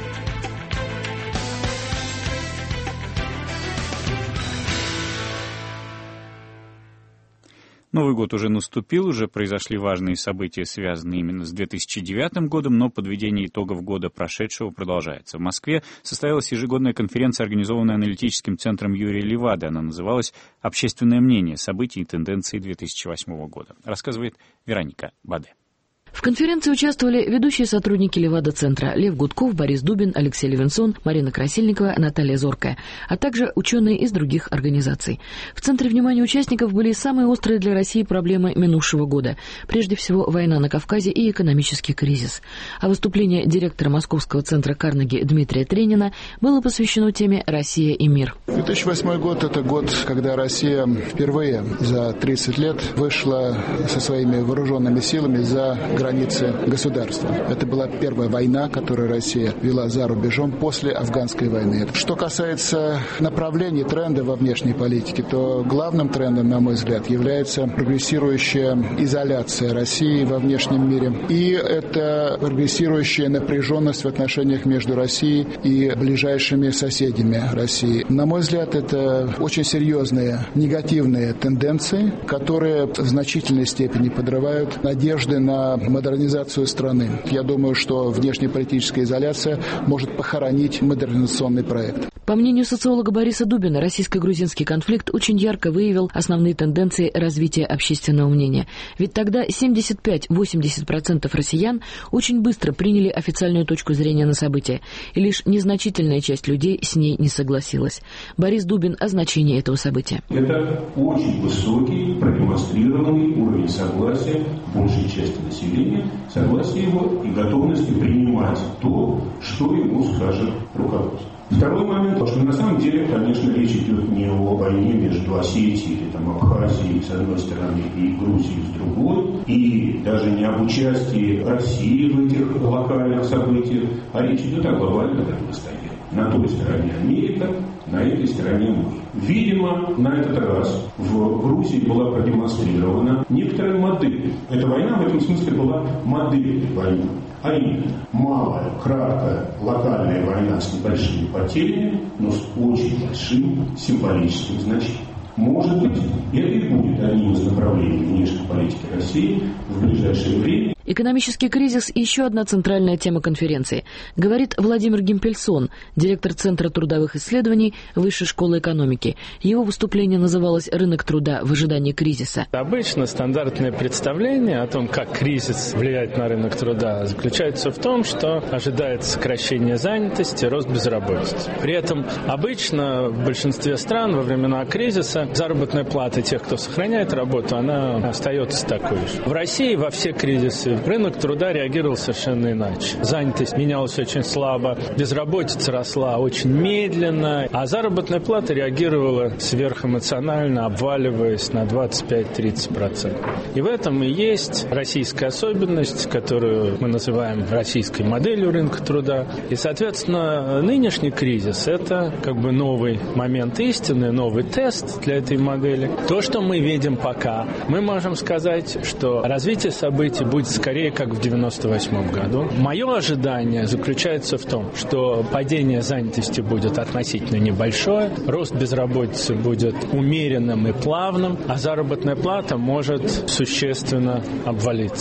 Новый год уже наступил, уже произошли важные события, связанные именно с две тысячи девятым годом, но подведение итогов года прошедшего продолжается. В Москве состоялась ежегодная конференция, организованная аналитическим центром Юрия Левады. Она называлась «Общественное мнение. События и тенденции две тысячи восьмого года». Рассказывает Вероника Баде. В конференции участвовали ведущие сотрудники Левада-центра Лев Гудков, Борис Дубин, Алексей Левинсон, Марина Красильникова, Наталья Зоркая, а также ученые из других организаций. В центре внимания участников были самые острые для России проблемы минувшего года. Прежде всего, война на Кавказе и экономический кризис. А выступление директора Московского центра Карнеги Дмитрия Тренина было посвящено теме «Россия и мир». две тысячи восьмой год – это год, когда Россия впервые за тридцать лет вышла со своими вооруженными силами за границы государства. Это была первая война, которую Россия вела за рубежом после афганской войны. Что касается направлений, тренда во внешней политике, то главным трендом, на мой взгляд, является прогрессирующая изоляция России во внешнем мире. И это прогрессирующая напряженность в отношениях между Россией и ближайшими соседями России. На мой взгляд, это очень серьезные негативные тенденции, которые в значительной степени подрывают надежды на модернизацию страны. Я думаю, что внешнеполитическая изоляция может похоронить модернизационный проект. По мнению социолога Бориса Дубина, российско-грузинский конфликт очень ярко выявил основные тенденции развития общественного мнения. Ведь тогда семьдесят пять - восемьдесят процентов россиян очень быстро приняли официальную точку зрения на события, и лишь незначительная часть людей с ней не согласилась. Борис Дубин о значении этого события. Это очень высокий, продемонстрированный уровень согласия большей части населения, согласия его и готовности принимать то, что ему скажет руководство. Второй момент, что на самом деле, конечно, речь идет не о войне между Осетией или там, Абхазией с одной стороны и Грузией с другой, и даже не об участии России в этих локальных событиях, а речь идет о глобальном противостоянии. На той стороне Америка, на этой стороне мир. Видимо, на этот раз в Грузии была продемонстрирована некоторая модель. Эта война в этом смысле была модель войны. А именно, малая, краткая, локальная война с небольшими потерями, но с очень большим символическим значением. Может быть, это и будет одним из направлений внешней политики России в ближайшее время. Экономический кризис – еще одна центральная тема конференции, говорит Владимир Гимпельсон, директор Центра трудовых исследований Высшей школы экономики. Его выступление называлось «Рынок труда в ожидании кризиса». Обычно стандартное представление о том, как кризис влияет на рынок труда, заключается в том, что ожидается сокращение занятости, рост безработицы. При этом обычно в большинстве стран во времена кризиса заработная плата тех, кто сохраняет работу, она остается такой же. В России во все кризисы рынок труда реагировал совершенно иначе. Занятость менялась очень слабо, безработица росла очень медленно, а заработная плата реагировала сверхэмоционально, обваливаясь на двадцать пять - тридцать процентов. И в этом и есть российская особенность, которую мы называем российской моделью рынка труда. И, соответственно, нынешний кризис – это как бы новый момент истины, новый тест для этой модели. То, что мы видим пока, мы можем сказать, что развитие событий будет скорее как в девяносто восьмом году. Мое ожидание заключается в том, что падение занятости будет относительно небольшое, рост безработицы будет умеренным и плавным, а заработная плата может существенно обвалиться.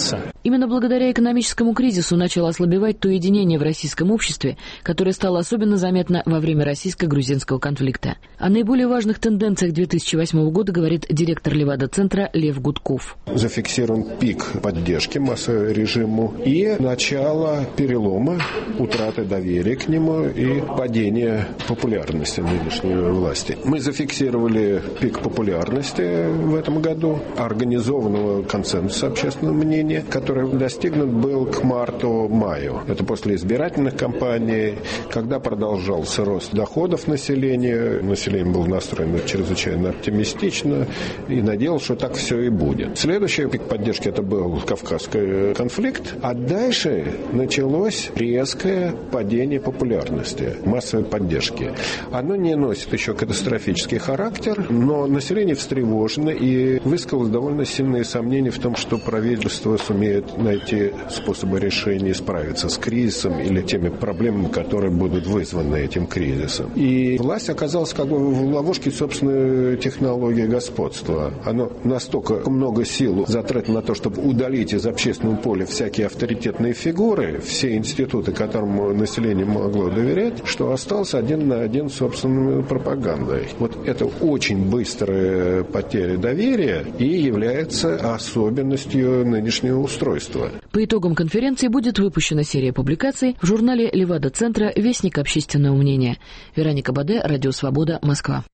Именно благодаря экономическому кризису начало ослабевать то единение в российском обществе, которое стало особенно заметно во время российско-грузинского конфликта. О наиболее важных тенденциях две тысячи восьмого года говорит директор Левада-центра Лев Гудков. Зафиксирован пик поддержки массовому режиму и начало перелома, утраты доверия к нему и падения популярности нынешней власти. Мы зафиксировали пик популярности в этом году, организованного консенсуса общественного мнения, который достигнут был к марту-маю. Это после избирательных кампаний, когда продолжался рост доходов населения. Население было настроено чрезвычайно оптимистично и надеялось, что так все и будет. Следующий пик поддержки это был Кавказский конфликт, а дальше началось резкое падение популярности, массовой поддержки. Оно не носит еще катастрофический характер, но население встревожено и высказало довольно сильные сомнения в том, что правительство сумеет найти способы решения и справиться с кризисом или теми проблемами, которые будут вызваны этим кризисом. И власть оказалась как бы в ловушке собственной технологии господства. Оно настолько много сил затратило на то, чтобы удалить из общественного поля всякие авторитетные фигуры, все институты, которым население могло доверять, что остался один на один с собственной пропагандой. Вот это очень быстрая потеря доверия и является особенностью нынешнего устройства. По итогам конференции будет выпущена серия публикаций в журнале Левада-центра «Вестник общественного мнения». Вероника Баде, Радио Свобода, Москва.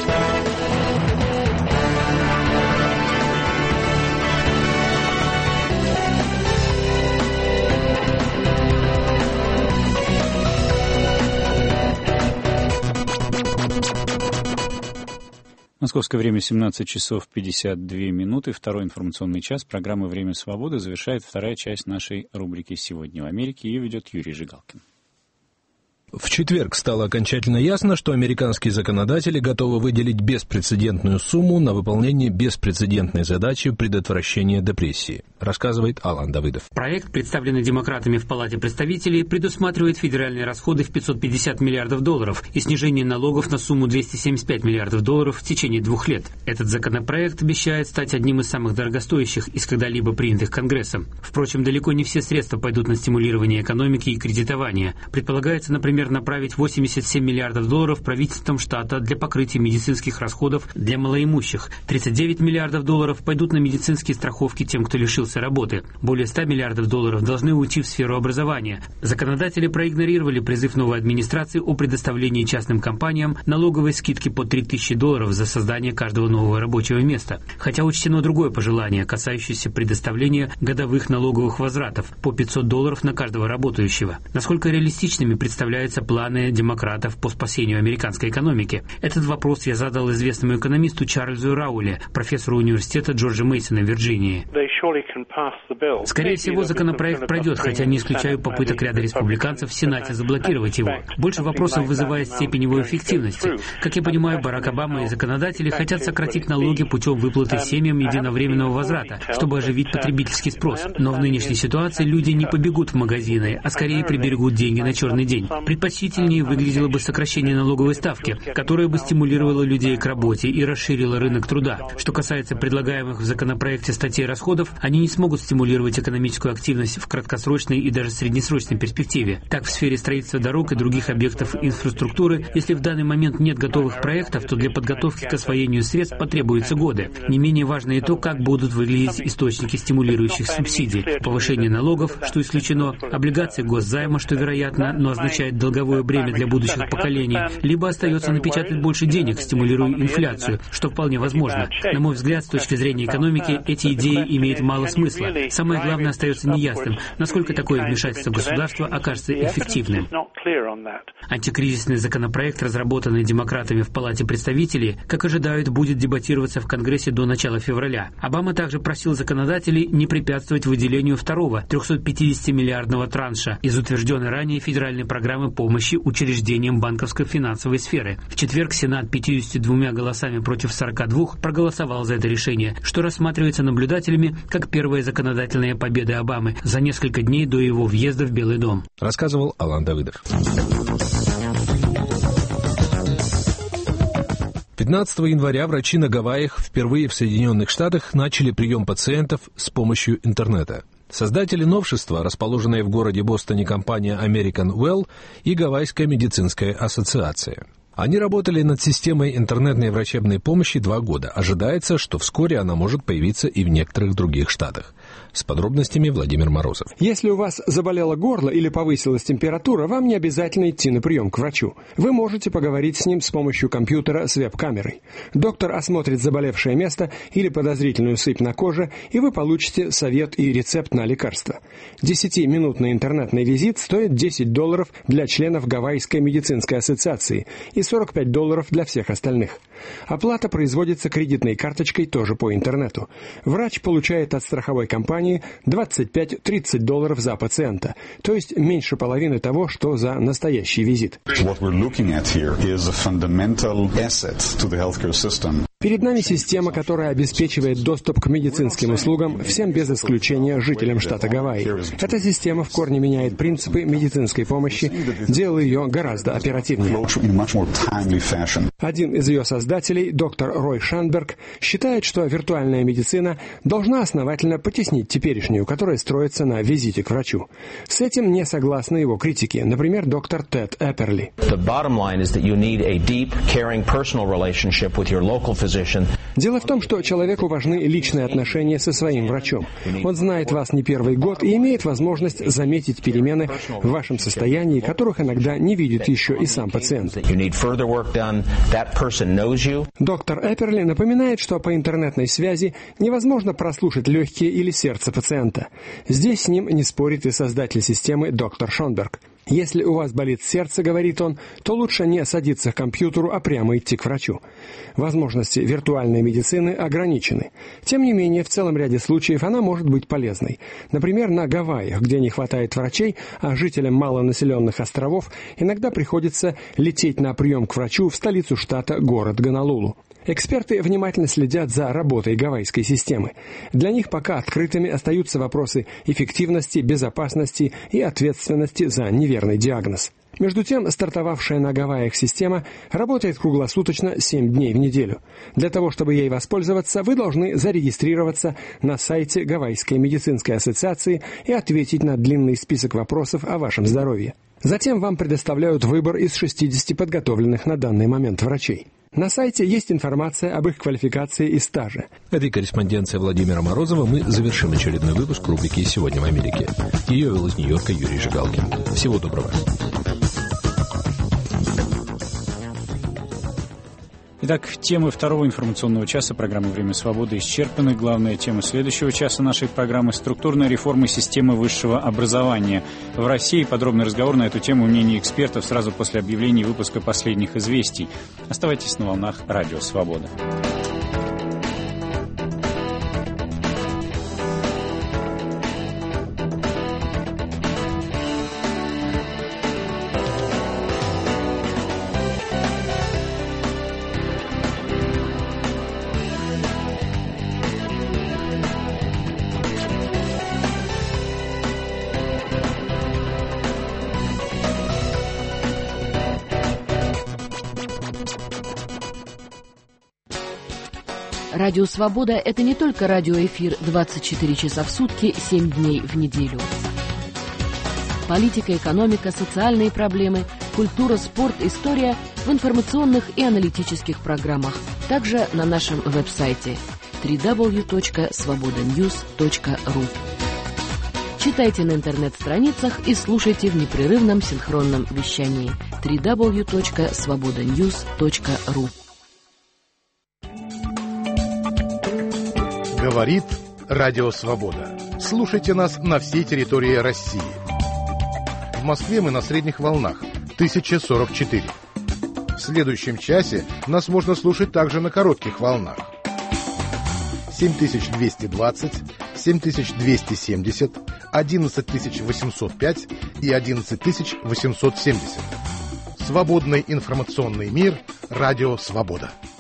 Московское время семнадцать часов пятьдесят две минуты. Второй информационный час программы «Время свободы» завершает вторая часть нашей рубрики «Сегодня в Америке». Ее ведет Юрий Жигалкин. В четверг стало окончательно ясно, что американские законодатели готовы выделить беспрецедентную сумму на выполнение беспрецедентной задачи предотвращения депрессии, рассказывает Алан Давыдов. Проект, представленный демократами в Палате представителей, предусматривает федеральные расходы в пятьсот пятьдесят миллиардов долларов и снижение налогов на сумму двести семьдесят пять миллиардов долларов в течение двух лет. Этот законопроект обещает стать одним из самых дорогостоящих из когда-либо принятых Конгрессом. Впрочем, далеко не все средства пойдут на стимулирование экономики и кредитования. Предполагается, например, направить восемьдесят семь миллиардов долларов правительством штата для покрытия медицинских расходов для малоимущих. тридцать девять миллиардов долларов пойдут на медицинские страховки тем, кто лишился работы. Более ста миллиардов долларов должны уйти в сферу образования. Законодатели проигнорировали призыв новой администрации о предоставлении частным компаниям налоговой скидки по три тысячи долларов за создание каждого нового рабочего места. Хотя учтено другое пожелание, касающееся предоставления годовых налоговых возвратов по пятьсот долларов на каждого работающего. Насколько реалистичными представляются планы демократов по спасению американской экономики? Этот вопрос я задал известному экономисту Чарльзу Рауле, профессору университета Джорджа Мейсона в Вирджинии. Скорее всего, законопроект пройдет, хотя не исключаю попыток ряда республиканцев в Сенате заблокировать его. Больше вопросов вызывает степень его эффективности. Как я понимаю, Барак Обама и законодатели хотят сократить налоги путем выплаты семьям единовременного возврата, чтобы оживить потребительский спрос. Но в нынешней ситуации люди не побегут в магазины, а скорее приберегут деньги на черный день. Предпочтительнее выглядело бы сокращение налоговой ставки, которое бы стимулировало людей к работе и расширило рынок труда. Что касается предлагаемых в законопроекте статей расходов, они не смогут стимулировать экономическую активность в краткосрочной и даже среднесрочной перспективе. Так, в сфере строительства дорог и других объектов инфраструктуры, если в данный момент нет готовых проектов, то для подготовки к освоению средств потребуются годы. Не менее важно и то, как будут выглядеть источники стимулирующих субсидий. Повышение налогов, что исключено, облигации госзайма, что вероятно, но означает долговое бремя для будущих поколений, либо остается напечатать больше денег, стимулируя инфляцию, что вполне возможно. На мой взгляд, с точки зрения экономики, эти идеи имеют мало смысла. Самое главное остается неясным, насколько такое вмешательство государства окажется эффективным. Антикризисный законопроект, разработанный демократами в Палате представителей, как ожидают, будет дебатироваться в Конгрессе до начала февраля. Обама также просил законодателей не препятствовать выделению второго трехсотпятидесятимиллиардного транша из утвержденной ранее федеральной программы помощи учреждениям банковской финансовой сферы. В четверг Сенат пятьюдесятью двумя голосами против сорока двух проголосовал за это решение, что рассматривается наблюдателями как первая законодательная победа Обамы за несколько дней до его въезда в Белый дом. Рассказывал Алан Давыдов. пятнадцатого января врачи на Гавайях впервые в Соединенных Штатах начали прием пациентов с помощью интернета. Создатели новшества, расположенные в городе Бостоне компания American Well и Гавайская медицинская ассоциация. Они работали над системой интернетной врачебной помощи два года. Ожидается, что вскоре она может появиться и в некоторых других штатах. С подробностями Владимир Морозов. Если у вас заболело горло или повысилась температура, вам не обязательно идти на прием к врачу. Вы можете поговорить с ним с помощью компьютера с веб-камерой. Доктор осмотрит заболевшее место или подозрительную сыпь на коже, и вы получите совет и рецепт на лекарство. Десятиминутный интернетный визит стоит десять долларов для членов Гавайской медицинской ассоциации и сорок пять долларов для всех остальных. Оплата производится кредитной карточкой тоже по интернету. Врач получает от страховой компании двадцать пять - тридцать долларов за пациента, то есть меньше половины того, что за настоящий визит. Перед нами система, которая обеспечивает доступ к медицинским услугам всем без исключения жителям штата Гавайи. Эта система в корне меняет принципы медицинской помощи, делая ее гораздо оперативнее. Один из ее создателей, доктор Рой Шанберг, считает, что виртуальная медицина должна основательно потеснить теперешнюю, которая строится на визите к врачу. С этим не согласны его критики, например, доктор Тед Эпперли. Дело в том, что человеку важны личные отношения со своим врачом. Он знает вас не первый год и имеет возможность заметить перемены в вашем состоянии, которых иногда не видит еще и сам пациент. Доктор Эпперли напоминает, что по интернетной связи невозможно прослушать легкие или сердце пациента. Здесь с ним не спорит и создатель системы доктор Шонберг. Если у вас болит сердце, говорит он, то лучше не садиться к компьютеру, а прямо идти к врачу. Возможности виртуальной медицины ограничены. Тем не менее, в целом ряде случаев она может быть полезной. Например, на Гавайях, где не хватает врачей, а жителям малонаселенных островов иногда приходится лететь на прием к врачу в столицу штата, город Гонолулу. Эксперты внимательно следят за работой гавайской системы. Для них пока открытыми остаются вопросы эффективности, безопасности и ответственности за неверный диагноз. Между тем, стартовавшая на Гавайях система работает круглосуточно семь дней в неделю. Для того, чтобы ей воспользоваться, вы должны зарегистрироваться на сайте Гавайской медицинской ассоциации и ответить на длинный список вопросов о вашем здоровье. Затем вам предоставляют выбор из шестидесяти подготовленных на данный момент врачей. На сайте есть информация об их квалификации и стаже. Этой корреспонденцией Владимира Морозова мы завершим очередной выпуск рубрики «Сегодня в Америке». Ее вел из Нью-Йорка Юрий Жигалкин. Всего доброго. Итак, темы второго информационного часа программы «Время свободы» исчерпаны. Главная тема следующего часа нашей программы – структурная реформа системы высшего образования. В России подробный разговор на эту тему, мнение экспертов сразу после объявления выпуска последних известий. Оставайтесь на волнах «Радио Свобода». Радио «Свобода» — это не только радиоэфир двадцать четыре часа в сутки, семь дней в неделю. Политика, экономика, социальные проблемы, культура, спорт, история в информационных и аналитических программах. Также на нашем веб-сайте дабл ю дабл ю дабл ю точка свобода ньюс точка ру. Читайте на интернет-страницах и слушайте в непрерывном синхронном вещании дабл ю дабл ю дабл ю точка свобода ньюс точка ру. Говорит Радио Свобода. Слушайте нас на всей территории России. В Москве мы на средних волнах тысяча сорок четыре. В следующем часе нас можно слушать также на коротких волнах семь тысяч двести двадцать, семь тысяч двести семьдесят, одиннадцать тысяч восемьсот пять и одиннадцать тысяч восемьсот семьдесят. Свободный информационный мир. Радио Свобода.